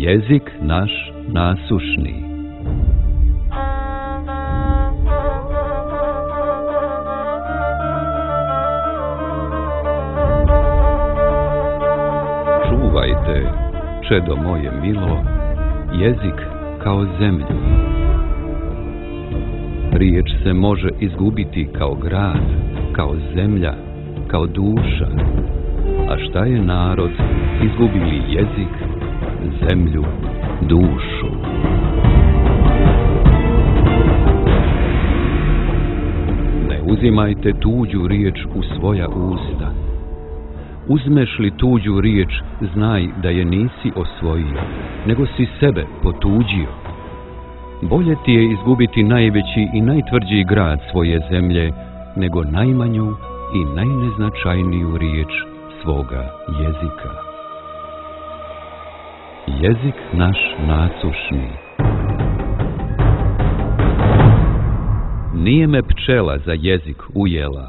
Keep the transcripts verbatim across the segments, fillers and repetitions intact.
Jezik naš nasušni. Čuvajte, čedo moje milo, jezik kao zemlju. Riječ se može izgubiti kao grad, kao zemlja, kao duša. A šta je narod, izgubili jezik, zemlju, dušu? Ne uzimajte tuđu riječ u svoja usta. Uzmeš li tuđu riječ, znaj da je nisi osvojio, nego si sebe potuđio. Bolje ti je izgubiti najveći i najtvrđi grad svoje zemlje, nego najmanju i najneznačajniju riječ svoga jezika. Jezik naš nasušni. Nije me pčela za jezik ujela.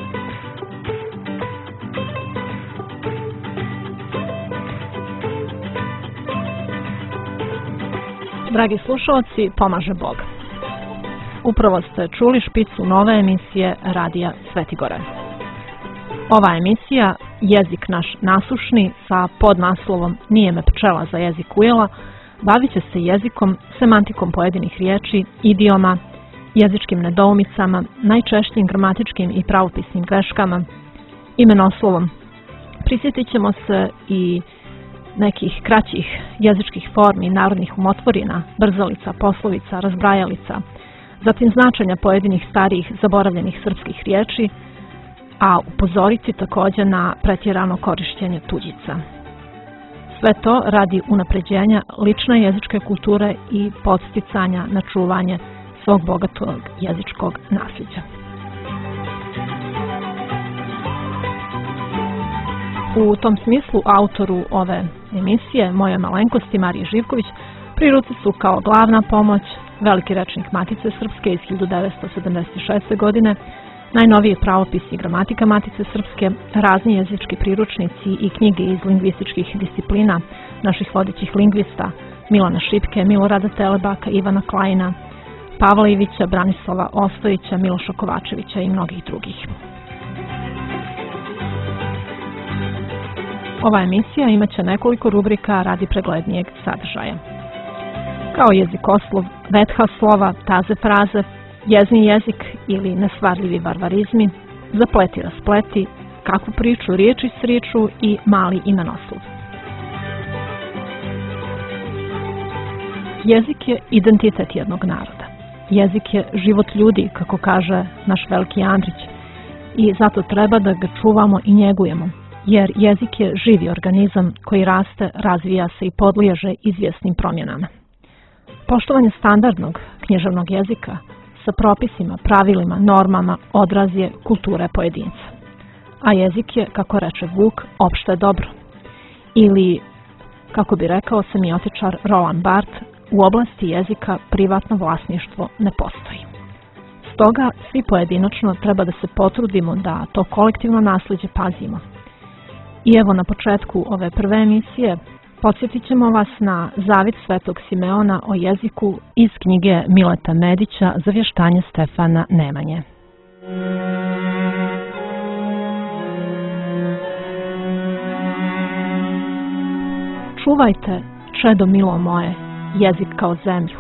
Dragi slušalci, pomaže Bog. Upravo ste čuli špicu nove emisije Radija Svetigore. Ova emisija, Jezik naš nasušni, sa podnaslovom Nije me pčela za jezik ujela, bavit će se jezikom, semantikom pojedinih riječi, idioma, jezičkim nedoumicama, najčešćim gramatičkim i pravopisnim greškama, imenoslovom. Prisjetit ćemo se i nekih kraćih jezičkih formi, narodnih umotvorina, brzalica, poslovica, razbrajalica, zatim značenja pojedinih starijih zaboravljenih srpskih riječi, a upozoriti također na pretjerano korištenje tuđica. Sve to radi unapređenja lične jezičke kulture i podsticanja na čuvanje svog bogatog jezičkog nasljeđa. U tom smislu autoru ove emisije, moje malenkosti Mariji Živković, pri ruci su kao glavna pomoć Veliki rečnik Matice Srpske iz hiljadu devetsto sedamdeset šeste. godine, najnoviji pravopis i gramatika Matice Srpske, razni jezički priručnici i knjige iz lingvističkih disciplina naših vodećih lingvista Milana Šipke, Milorada Telebaka, Ivana Klajina, Pavla Ivića, Branislava Ostojića, Miloša Kovačevića i mnogih drugih. Ova emisija imaće nekoliko rubrika radi preglednijeg sadržaja. Kao jezikoslov, vetha slova, taze fraze, jezni jezik ili nesvarljivi varvarizmi, zapleti raspleti, kakvu priču riječi s riječu i mali imenoslov. Jezik je identitet jednog naroda. Jezik je život ljudi, kako kaže naš veliki Andrić, i zato treba da ga čuvamo i njegujemo, jer jezik je živi organizam koji raste, razvija se i podliježe izvjesnim promjenama. Poštovanje standardnog književnog jezika sa propisima, pravilima, normama odraz je kulture pojedinca. A jezik je, kako reče Vuk, opšte dobro. Ili, kako bi rekao semiotičar Roland Barthes, u oblasti jezika privatno vlasništvo ne postoji. Stoga svi pojedinačno treba da se potrudimo da to kolektivno nasljeđe pazimo. I evo na početku ove prve emisije podsjetit ćemo vas na Zavit Svetog Simeona o jeziku iz knjige Mileta Medića Zavještanje Stefana Nemanje. Čuvajte, čedo milo moje, jezik kao zemlju.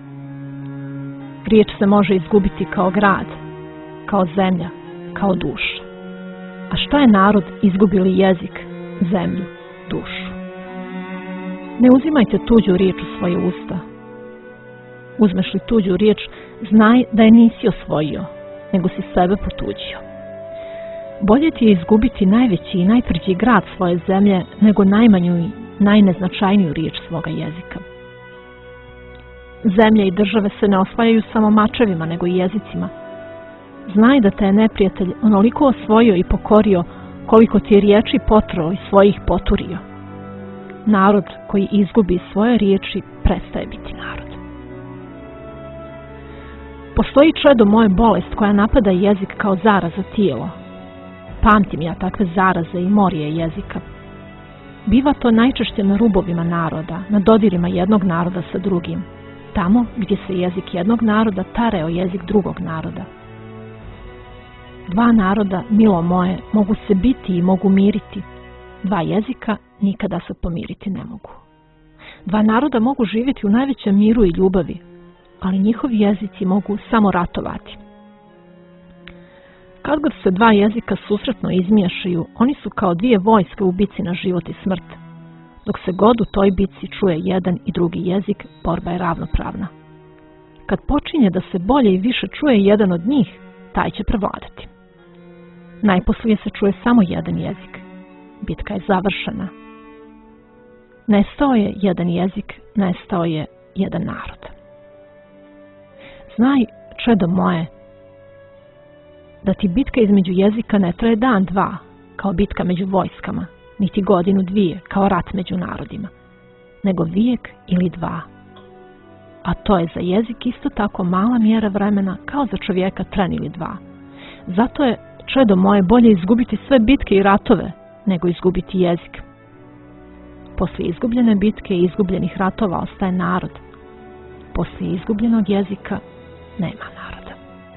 Riječ se može izgubiti kao grad, kao zemlja, kao duša. A šta je narod, izgubili jezik, zemlju, dušu? Ne uzimajte tuđu riječ u svoje usta. Uzmeš li tuđu riječ, znaj da je nisi osvojio, nego si sebe potuđio. Bolje ti je izgubiti najveći i najtvrđi grad svoje zemlje, nego najmanju i najneznačajniju riječ svoga jezika. Zemlje i države se ne osvajaju samo mačevima, nego i jezicima. Znaj da te je neprijatelj onoliko osvojio i pokorio, koliko ti je riječi potrao i svojih poturio. Narod koji izgubi svoje riječi prestaje biti narod. Postoji, čedo moje, bolest koja napada jezik kao zaraza tijelo. Pamtim ja takve zaraze i morije jezika. Biva to najčešće na rubovima naroda, na dodirima jednog naroda sa drugim, tamo gdje se jezik jednog naroda tare o jezik drugog naroda. Dva naroda, milo moje, mogu se biti i mogu miriti. Dva jezika nikada se pomiriti ne mogu. Dva naroda mogu živjeti u najvećem miru i ljubavi, ali njihovi jezici mogu samo ratovati. Kad god se dva jezika susretno izmiješaju, oni su kao dvije vojske u bici na život i smrt. Dok se god u toj bici čuje jedan i drugi jezik, borba je ravnopravna. Kad počinje da se bolje i više čuje jedan od njih, taj će prevladati. Najposlije se čuje samo jedan jezik. Bitka je završena. Nestao je jedan jezik, nestao je jedan narod. Znaj, čedo moje, da ti bitka između jezika ne traje dan, dva, kao bitka među vojskama, niti godinu, dvije, kao rat među narodima, nego vijek ili dva. A to je za jezik isto tako mala mjera vremena kao za čovjeka tren ili dva. Zato je, čedo moje, bolje izgubiti sve bitke i ratove, nego izgubiti jezik. Poslije izgubljene bitke i izgubljenih ratova ostaje narod. Poslije izgubljenog jezika nema naroda.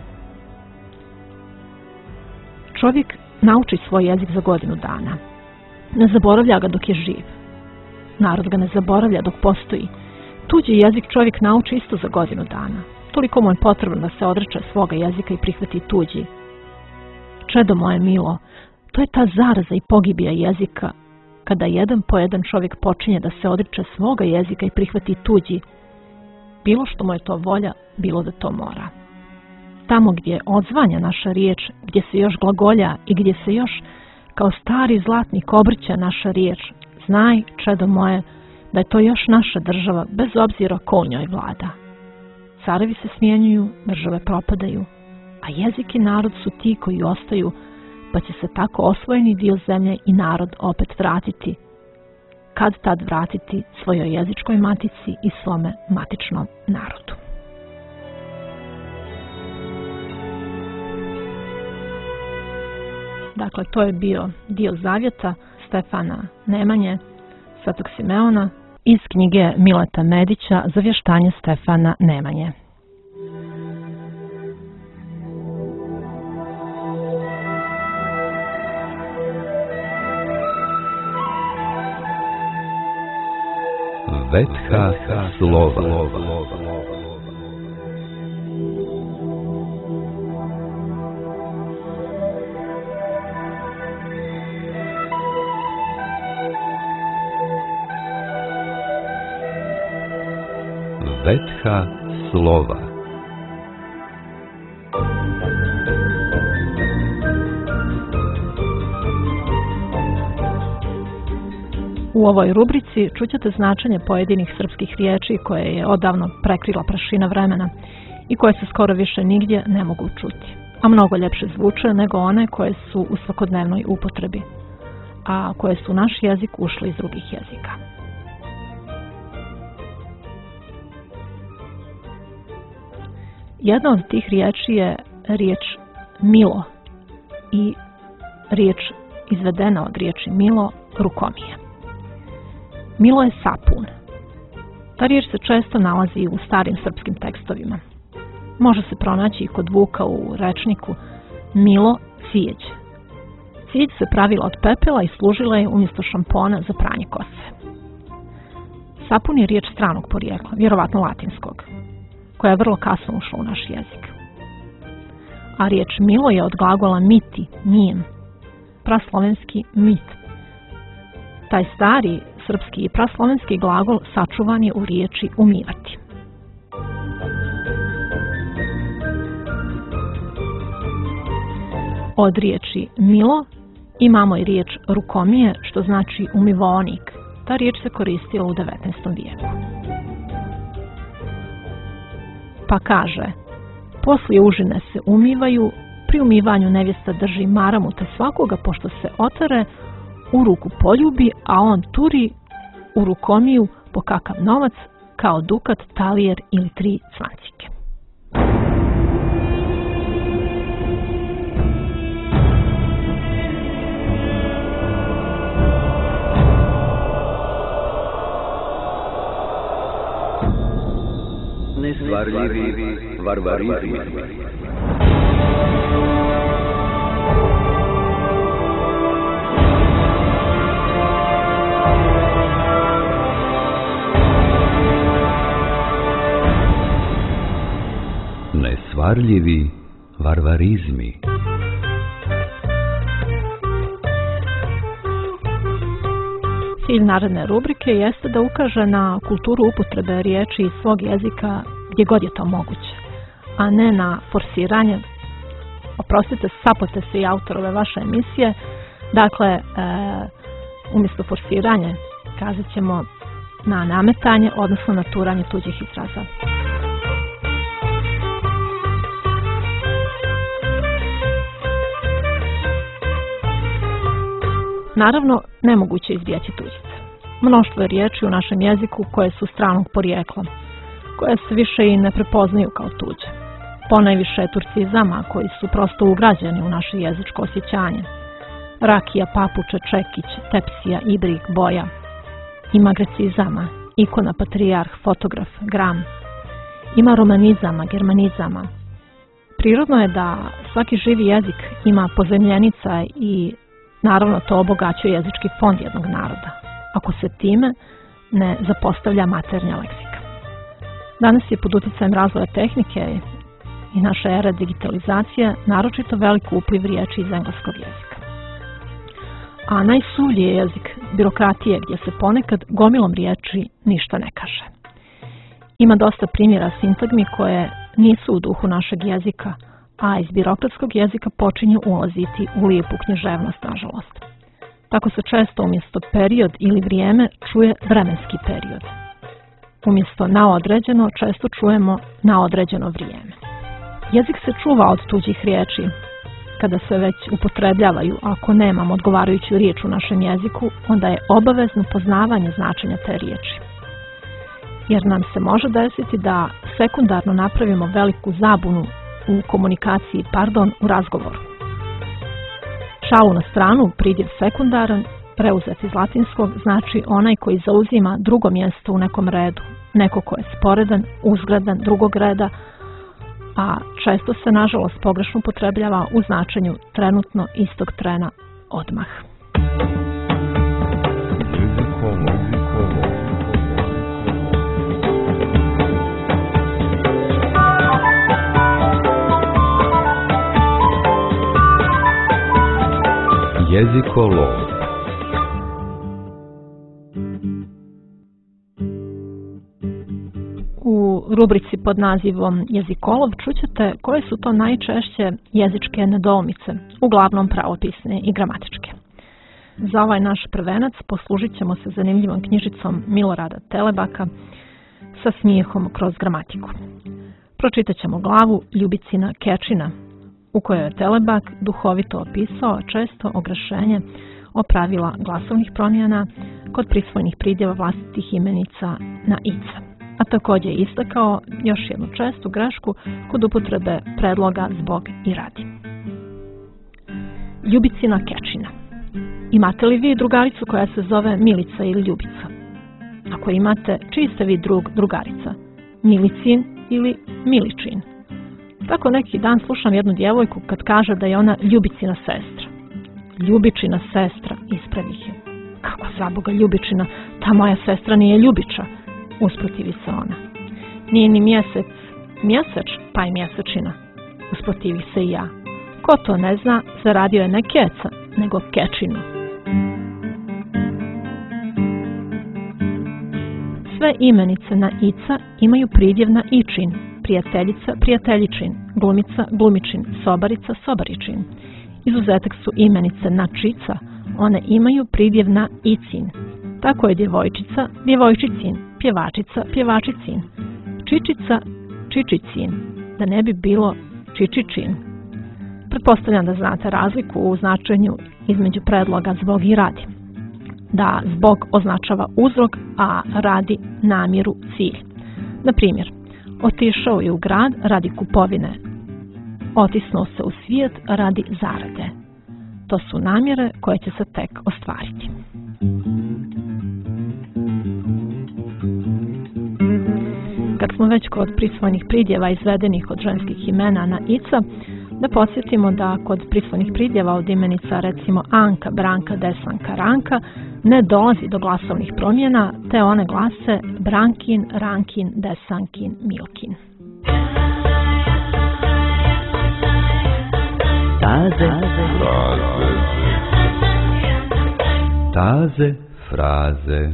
Čovjek nauči svoj jezik za godinu dana. Ne zaboravlja ga dok je živ. Narod ga ne zaboravlja dok postoji. Tuđi jezik čovjek nauči isto za godinu dana. Toliko mu je potrebno da se odreče svoga jezika i prihvati tuđi. Čedo moje milo, to je ta zaraza i pogibija jezika, kada jedan po jedan čovjek počinje da se odriče svoga jezika i prihvati tuđi, bilo što mu je to volja, bilo da to mora. Tamo gdje odzvanja naša riječ, gdje se još glagolja i gdje se još kao stari zlatnik obrće naša riječ, znaj, čedo moje, da je to još naša država, bez obzira ko u njoj vlada. Carevi se smjenjuju, države propadaju, a jezik i narod su ti koji ostaju, pa će se tako osvojeni dio zemlje i narod opet vratiti, kad tad vratiti svojoj jezičkoj matici i svome matičnom narodu. Dakle, to je bio dio zavjeta Stefana Nemanje, Svetog Simeona, iz knjige Mileta Medića Zavještanje Stefana Nemanje. Vetha slova. Vetha slova. U ovoj rubrici čućete značenje pojedinih srpskih riječi koje je odavno prekrila prašina vremena i koje se skoro više nigdje ne mogu čuti, a mnogo ljepše zvuče nego one koje su u svakodnevnoj upotrebi, a koje su u naš jezik ušli iz drugih jezika. Jedna od tih riječi je riječ milo i riječ izvedena od riječi milo rukomije. Milo je sapun. Ta riječ se često nalazi u starim srpskim tekstovima. Može se pronaći i kod Vuka u rečniku milo cijeđ. Cijeđ se pravila od pepela i služila je umjesto šampona za pranje kose. Sapun je riječ stranog porijekla, vjerovatno latinskog, koja je vrlo kasno ušla u naš jezik. A riječ milo je od glagola miti, mijem, praslovenski mit. Taj stari srpski i praslovenski glagol sačuvan je u riječi umivati. Od riječi milo imamo i riječ rukomije, što znači umivonik. Ta riječ se koristila u devetnaestom vijeku. Pa kaže, poslije užine se umivaju, pri umivanju nevjesta drži maramu te svakoga, pošto se otare, u ruku poljubi, a on turi u rukomiju po kakav novac, kao dukat, talijer ili tri cvancike. Nesvarljivi varvarizmi. Nesvarljivi varvarizmi. Cilj naredne rubrike jeste da ukaže na kulturu upotrebe riječi iz svog jezika gdje god je to moguće, a ne na forsiranje. Oprostite, sapote se i autorove vaše emisije. Dakle, e, umjesto forsiranje kazat ćemo na nametanje, odnosno na turanje tuđih izraza. Naravno, nemoguće izbjeći tuđice. Mnoštvo je riječi u našem jeziku koje su stranog porijekla, koje se više i ne prepoznaju kao tuđe. Ponajviše je turcizama koji su prosto ugrađeni u naše jezičko osjećanje. Rakija, papuče, čekić, tepsija, ibrik, boja. Ima grecizama, ikona, patrijarh, fotograf, gram. Ima romanizama, germanizama. Prirodno je da svaki živi jezik ima pozemljenica i naravno to obogaćuje jezički fond jednog naroda, ako se time ne zapostavlja maternja leksika. Danas je pod utjecajem razvoja tehnike i naše ere digitalizacije naročito velik upliv riječi iz engleskog jezika. A najsuvlji je jezik birokratije gdje se ponekad gomilom riječi ništa ne kaže. Ima dosta primjera sintagmi koje nisu u duhu našeg jezika, a iz birokratskog jezika počinju ulaziti u lijepu književnost, nažalost. Tako se često umjesto period ili vrijeme čuje vremenski period. Umjesto na određeno često čujemo na određeno vrijeme. Jezik se čuva od tuđih riječi. Kada se već upotrebljavaju, ako nemamo odgovarajuću riječ u našem jeziku, onda je obavezno poznavanje značenja te riječi. Jer nam se može desiti da sekundarno napravimo veliku zabunu u komunikaciji, pardon, u razgovoru. Šalu na stranu, pridjev sekundaran, preuzet iz latinskog, znači onaj koji zauzima drugo mjesto u nekom redu, neko ko je sporedan, uzgradan, drugog reda, a često se nažalost pogrešno upotrebljava u značenju trenutno, istog trena, odmah. Jezikolov. U rubrici pod nazivom Jezikolov čućete koje su to najčešće jezičke nedoumice, uglavnom pravopisne i gramatičke. Za ovaj naš prvenac poslužit ćemo se zanimljivom knjižicom Milorada Telebaka sa smijehom kroz gramatiku. Pročitat ćemo glavu Ljubicina Kečina, u kojoj je Telebak duhovito opisao često ogrešenje o pravila glasovnih promjena kod prisvojnih pridjeva vlastitih imenica na ica, a također je istakao još jednu čestu grešku kod upotrebe predloga zbog i radi. Ljubicina Kečina. Imate li vi drugaricu koja se zove Milica ili Ljubica? Ako imate, čiji ste vi drug, drugarica? Milicin ili Miličin? Tako neki dan slušam jednu djevojku kad kaže da je ona Ljubicina sestra. Ljubičina sestra, ispravih je. Kako za Boga Ljubičina, ta moja sestra nije Ljubiča, usprotivi se ona. Nije ni mjesec, mjeseč, pa i mjesečina, usprotivi se i ja. Ko to ne zna, zaradio je ne keca, nego kečinu. Sve imenice na ica imaju pridjev na ičin, prijateljica, prijateljičin, glumica, glumičin, sobarica, sobaričin. Izuzetak su imenice na čica, one imaju pridjev na icin. Tako je djevojčica, djevojčicin, pjevačica, pjevačicin, čičica, čičicin, da ne bi bilo čičičin. Pretpostavljam da znate razliku u značenju između predloga zbog i radi. Da zbog označava uzrok, a radi namjeru, cilj. Na primjer, otišao je u grad radi kupovine. Otisnuo se u svijet radi zarade. To su namjere koje će se tek ostvariti. Kad smo već kod prisvojnih pridjeva izvedenih od ženskih imena na ica, da podsjetimo da kod prisvojnih pridjeva od imenica recimo Anka, Branka, Desanka, Ranka ne dolazi do glasovnih promjena, te one glase Brankin, Rankin, Desankin, Milkin. Taze fraze. Taze fraze.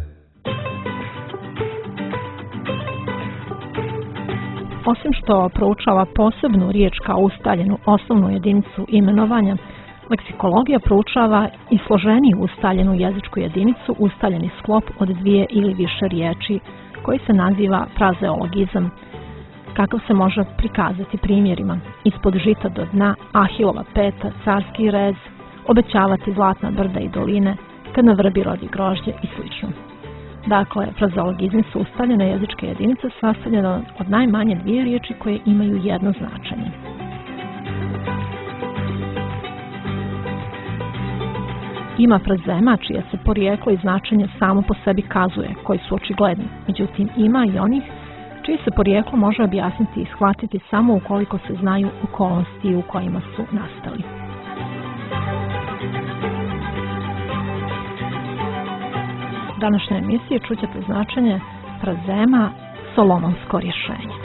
Osim što proučava posebnu riječ kao ustaljenu osnovnu jedinicu imenovanja, leksikologija proučava i složeniju ustaljenu jezičku jedinicu, ustaljeni sklop od dvije ili više riječi, koji se naziva frazeologizam, kakav se može prikazati primjerima: ispod žita do dna, Ahilova peta, carski rez, obećavati zlatna brda i doline, kad na vrbi rodi grožđe i slično. Dakle, frazeologizmi su ustaljene jezičke jedinice sastavljene od najmanje dvije riječi koje imaju jedno značenje. Ima frazema čije se porijeklo i značenje samo po sebi kazuje, koji su očigledni. Međutim, ima i onih čije se porijeklo može objasniti i shvatiti samo ukoliko se znaju okolnosti u kojima su nastali. U današnjoj emisiji čućete značenje frazema Solomonsko rješenje.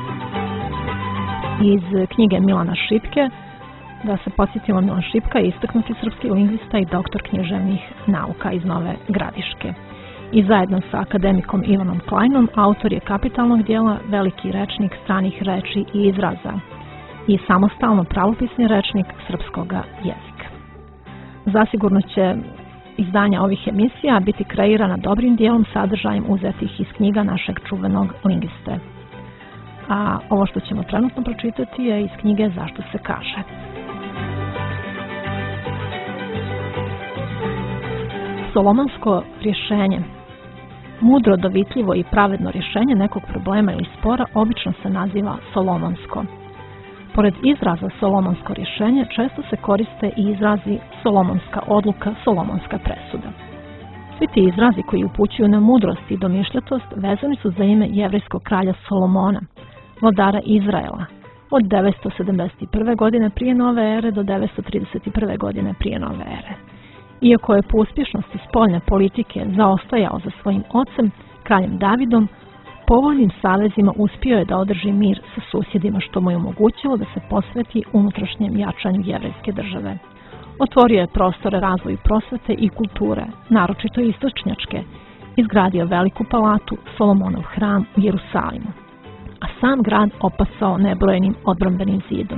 Iz knjige Milana Šipke, da se podsjetimo, Milan Šipka je istaknuti srpski lingvista i doktor književnih nauka iz Nove Gradiške. I zajedno sa akademikom Ivanom Kleinom autor je kapitalnog dijela Veliki rečnik stranih reči i izraza i samostalno pravopisni rečnik srpskoga jezika. Zasigurno će izdanja ovih emisija biti kreirana dobrim dijelom sadržajem uzetih iz knjiga našeg čuvenog lingviste. A ovo što ćemo trenutno pročitati je iz knjige Zašto se kaže. Solomonsko rješenje. Mudro, dovitljivo i pravedno rješenje nekog problema ili spora obično se naziva solomonsko. Pored izraza solomonsko rješenje često se koriste i izrazi solomonska odluka, solomonska presuda. Svi ti izrazi koji upućuju na mudrost i domišljatost vezani su za ime jevrejskog kralja Solomona, vladara Izraela, od devetsto sedamdeset prve. godine prije nove ere do devetsto trideset prve. godine prije nove ere. Iako je po uspješnosti spoljne politike zaostajao za svojim ocem, kraljem Davidom, povoljnim savezima uspio je da održi mir sa susjedima, što mu je omogućilo da se posveti unutrašnjem jačanju jevrejske države. Otvorio je prostore razvoju prosvete i kulture, naročito istočnjačke, izgradio veliku palatu, Solomonov hram u Jerusalimu, a sam grad opasao nebrojenim odbrambenim zidom.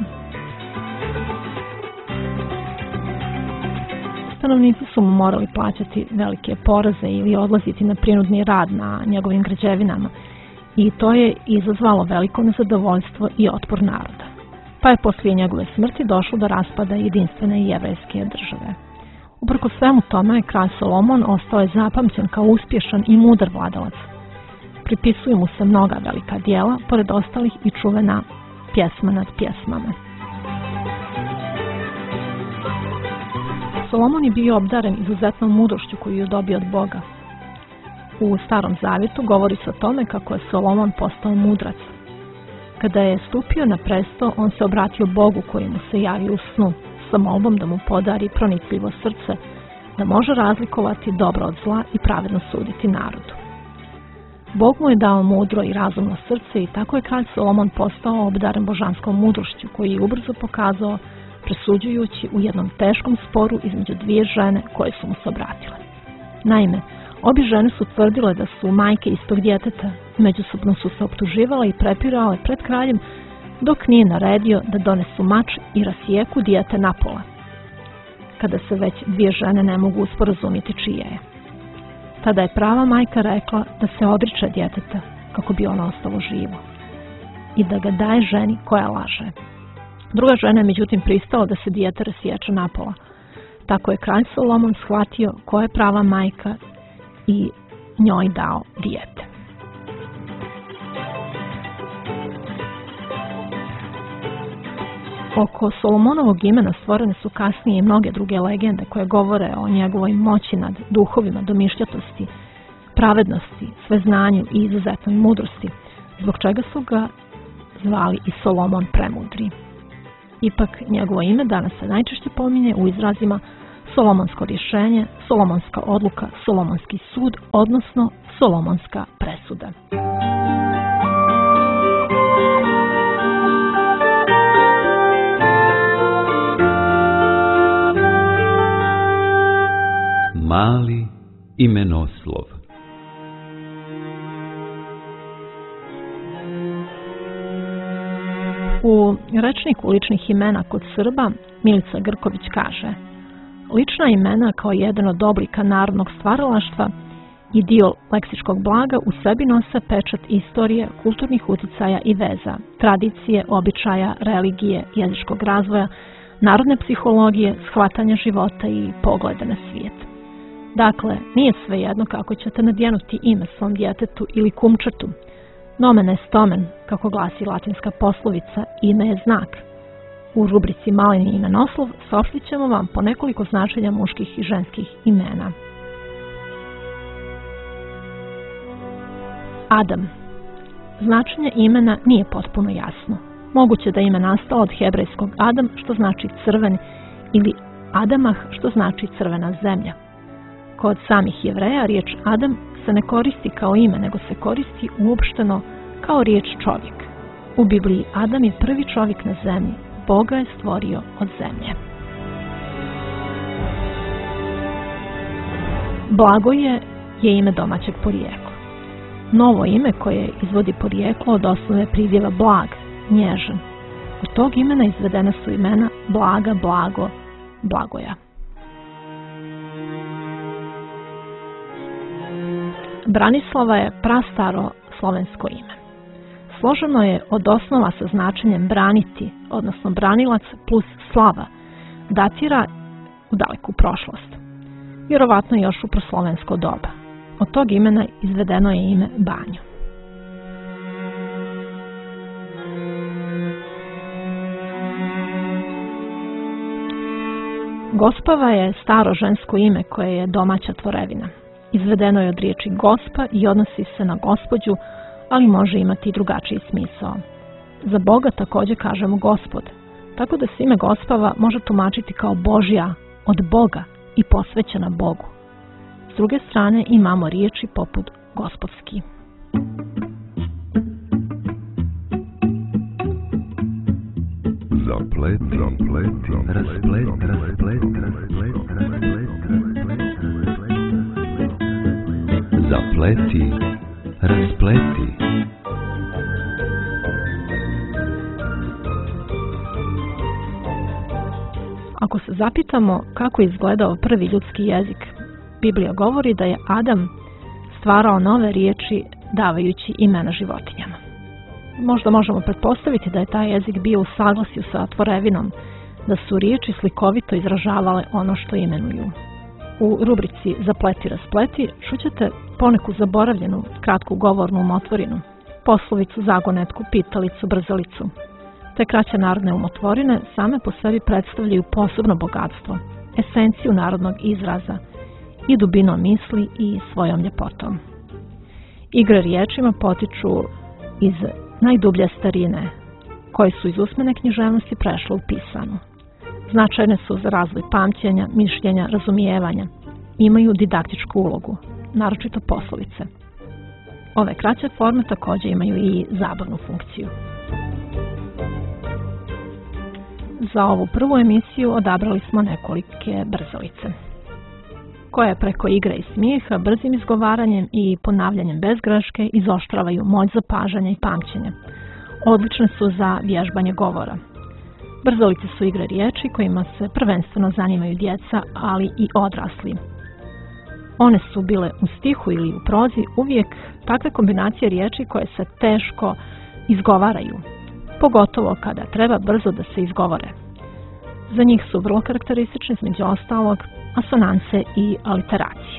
Stanovnici su mu morali plaćati velike poreze ili odlaziti na prinudni rad na njegovim građevinama i to je izazvalo veliko nezadovoljstvo i otpor naroda. Pa je poslije njegove smrti došlo do raspada jedinstvene jevrejske države. Uprkos svemu tome, kralj Solomon ostao je zapamćen kao uspješan i mudar vladalac. Pripisuju mu se mnoga velika djela, pored ostalih i čuvena pjesma nad pjesmama. Solomon je bio obdaren izuzetnom mudrošću koju je dobio od Boga. U Starom Zavjetu govori se o tome kako je Solomon postao mudrac. Kada je stupio na presto, on se obratio Bogu koji mu se javio u snu, sa molbom da mu podari pronicljivo srce, da može razlikovati dobro od zla i pravedno suditi narodu. Bog mu je dao mudro i razumno srce i tako je kralj Solomon postao obdaren božanskom mudrošću koji je ubrzo pokazao presuđujući u jednom teškom sporu između dvije žene koje su mu se obratile. Naime, obje žene su tvrdile da su majke istog djeteta, međusobno su se optuživale i prepirale pred kraljem dok nije naredio da donesu mač i rasijeku dijete napola, kada se već dvije žene ne mogu sporazumjeti čije je. Tada je prava majka rekla da se odriče djeteta kako bi ono ostalo živo i da ga daje ženi koja laže. Druga žena je međutim pristala da se dijete rasiječe napola. Tako je kralj Solomon shvatio ko je prava majka i njoj dao dijete. Oko Solomonovog imena stvorene su kasnije i mnoge druge legende koje govore o njegovoj moći nad duhovima, domišljatosti, pravednosti, sveznanju i izuzetnoj mudrosti. zbog čega su ga zvali i Solomon Premudri. Ipak njegovo ime danas se najčešće pominje u izrazima Solomonsko rješenje, Solomonska odluka, Solomonski sud, odnosno Solomonska presuda. Mali imenoslov. U rečniku ličnih imena kod Srba Milica Grković kaže: lična imena kao jedan od oblika narodnog stvaralaštva i dio leksičkog blaga u sebi nose pečat istorije, kulturnih uticaja i veza, tradicije, običaja, religije, jezičkog razvoja, narodne psihologije, shvatanja života i pogleda na svijet. Dakle, nije svejedno kako ćete nadjenuti ime svom djetetu ili kumčetu. Nomen est omen, kako glasi latinska poslovica, ime je znak. U rubrici Maleni imenoslov saopštit ćemo vam po nekoliko značenja muških i ženskih imena. Adam. Značenje imena nije potpuno jasno. Moguće da ime nastalo od hebrejskog Adam, što znači crven, ili Adamah, što znači crvena zemlja. Kod samih Jevreja riječ Adam se ne koristi kao ime, nego se koristi uopšteno kao riječ čovjek. U Bibliji Adam je prvi čovjek na zemlji. Bog ga je stvorio od zemlje. Blagoje je ime domaćeg porijekla. Novo ime koje izvodi porijeklo od osnove pridjeva blag, nježan. Od tog imena izvedena su imena Blaga, Blago, Blagoja. Branislava je prastaro slovensko ime. Složeno je od osnova sa značenjem braniti, odnosno branilac plus slava, datira u daleku prošlost. Vjerovatno još u proslovensko doba. Od tog imena izvedeno je ime Banjo. Gospava je staro žensko ime koje je domaća tvorevina. Izvedeno je od riječi gospa i odnosi se na gospođu, ali može imati i drugačiji smisao. Za Boga također kažemo Gospod, tako da se ime Gospava može tumačiti kao Božja, od Boga i posvećena Bogu. S druge strane imamo riječi poput gospodski. Zapleti, zapleti, raspleti, raspleti, raspleti, Zapleti, raspleti. Ako se zapitamo kako je izgledao prvi ljudski jezik, Biblija govori da je Adam stvarao nove riječi davajući imena životinjama. Možda možemo pretpostaviti da je taj jezik bio u saglasju sa tvorevinom, da su riječi slikovito izražavale ono što imenuju. U rubrici Zapleti, raspleti čućete poneku zaboravljenu kratku govornu umotvorinu, poslovicu, zagonetku, pitalicu, brzalicu. Te kraće narodne umotvorine same po sebi predstavljaju posebno bogatstvo, esenciju narodnog izraza i dubinom misli i svojom ljepotom. Igre riječima potiču iz najdublje starine, koje su iz usmene književnosti prešle u pisanu. Značajne su za razvoj pamćenja, mišljenja, razumijevanja. Imaju didaktičku ulogu, naročito poslovice. Ove kraće forme također imaju i zabavnu funkciju. Za ovu prvu emisiju odabrali smo nekolike brzalice, koje preko igre i smijeha, brzim izgovaranjem i ponavljanjem bez greške izoštravaju moć zapažanja i pamćenja. Odlične su za vježbanje govora. Brzalice su igre riječi kojima se prvenstveno zanimaju djeca, ali i odrasli. One su bile u stihu ili u prozi uvijek takve kombinacije riječi koje se teško izgovaraju, pogotovo kada treba brzo da se izgovore. Za njih su vrlo karakteristični između ostalog asonance i aliteracije.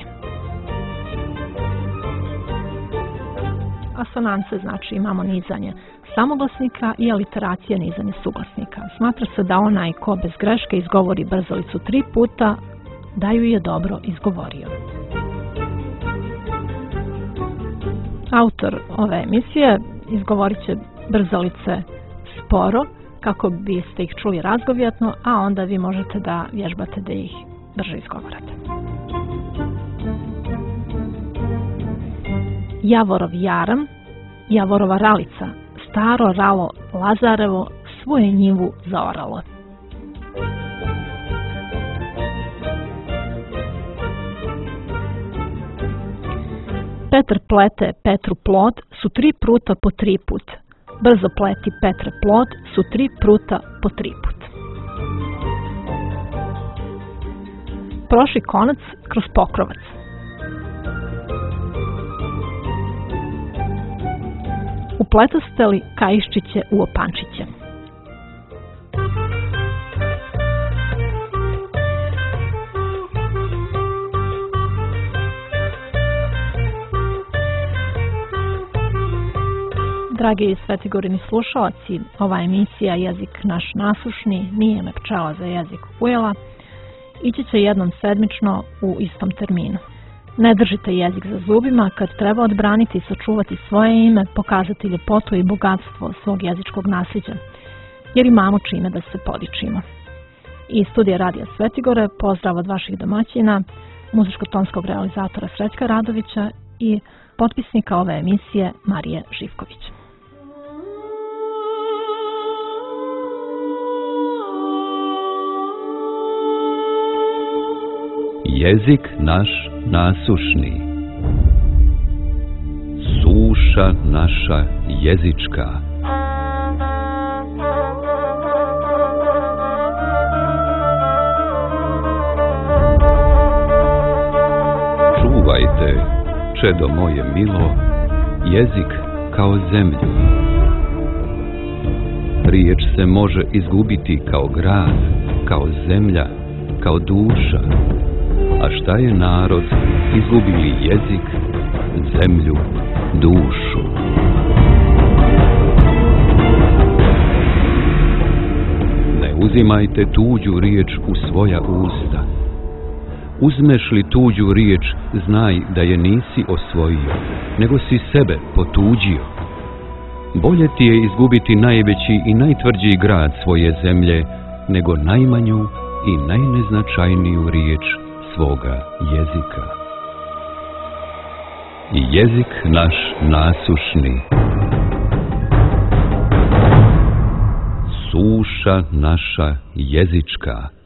Asonance znači imamo nizanje samoglasnika i aliteracije nizanje suglasnika. Smatra se da onaj ko bez greške izgovori brzalicu tri puta, da ju je dobro izgovorio. Autor ove emisije izgovorit će brzalice sporo, kako biste ih čuli razgovjetno, a onda vi možete da vježbate da ih brže izgovarate. Javorov jaram, Javorova ralica, staro ralo Lazarevo, svoje njivu zaoralo. Petr plete Petru plot, su tri pruta po tri put. Brzo pleti Petre plot, su tri pruta po tri put. Prošli konac kroz pokrovac. Upletoste li kaiščiće u opančiće? Dragi Svetigorini slušalci, ova emisija Jezik naš nasušni nije me pčela za jezik ujela. Ići će jednom sedmično u istom terminu. Ne držite jezik za zubima kad treba odbraniti i sačuvati svoje ime, pokazati ljepotu i bogatstvo svog jezičkog nasljeđa, jer imamo čime da se podičimo. Iz studija Radija Svetigore pozdrav od vaših domaćina, muzičko-tonskog realizatora Srećka Radovića i potpisnika ove emisije Marije Živković. Jezik naš nasušni, suša naša jezička. Čuvajte, čedo moje milo, jezik kao zemlju. Riječ se može izgubiti kao grad, kao zemlja, kao duša. A šta je narod, izgubili jezik, zemlju, dušu? Ne uzimajte tuđu riječ u svoja usta. Uzmeš li tuđu riječ, znaj da je nisi osvojio, nego si sebe potuđio. Bolje ti je izgubiti najveći i najtvrđiji grad svoje zemlje, nego najmanju i najneznačajniju riječ svoga jezika. Jezik naš nasušni, suša naša jezička.